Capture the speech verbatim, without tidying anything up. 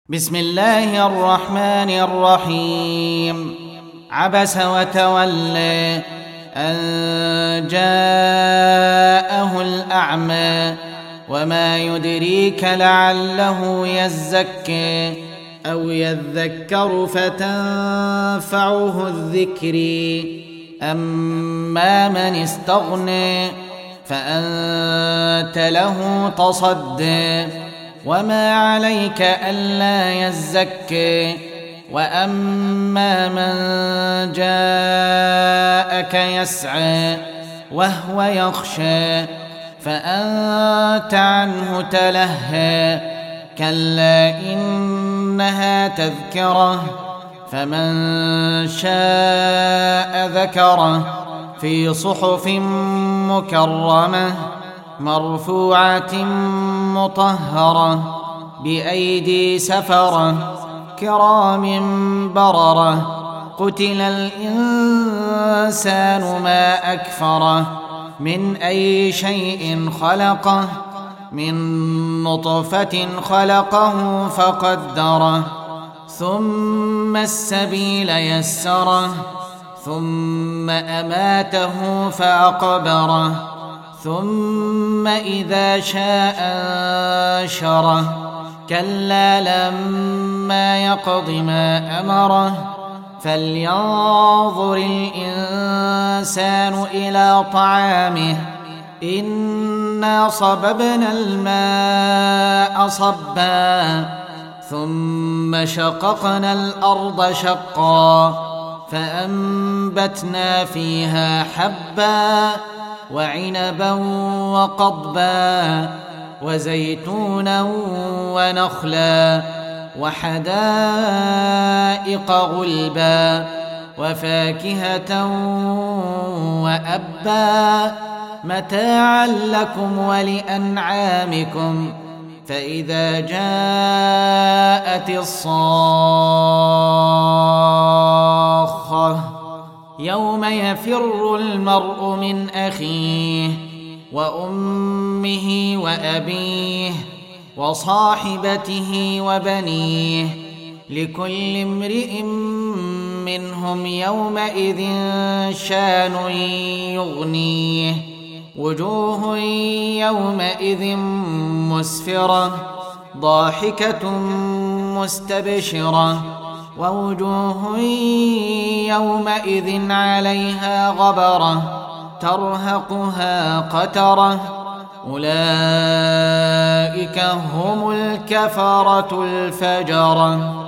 بسم الله الرحمن الرحيم. عبس وتولى أن جاءه الأعمى وما يدريك لعله يزكى أو يذكر فتنفعه الذكر. أما من استغنى فأنت له تصدى وما عليك ألا يزكي. وأما من جاءك يسعى وهو يخشى فأنت عنه تلهى. كلا إنها تذكرة فمن شاء ذكره في صحف مكرمة مرفوعة مطهرة بأيدي سفرة كرام بررة. قتل الإنسان ما أكفره من أي شيء خلقه من نطفة خلقه فقدره ثم السبيل يسره ثم أماته فأقبره ثم إذا شاء أنشره. كلا لما يقض ما أمره فلينظر الإنسان إلى طعامه إنا صببنا الماء صبا ثم شققنا الأرض شقا فأنبتنا فيها حبا وعنبا وقضبا وزيتونا ونخلا وحدائق غلبا وفاكهة وأبا متاعا لكم ولأنعامكم. فإذا جاءت الصاخة يوم يفر المرء من أخيه وأمه وأبيه وصاحبته وبنيه لكل امرئ منهم يومئذ شان يغنيه. وجوه يومئذ مسفرة ضاحكة مستبشرة ووجوه يومئذ عليها غبرة ترهقها قترة. أولئك هم الكفرة الفجرة.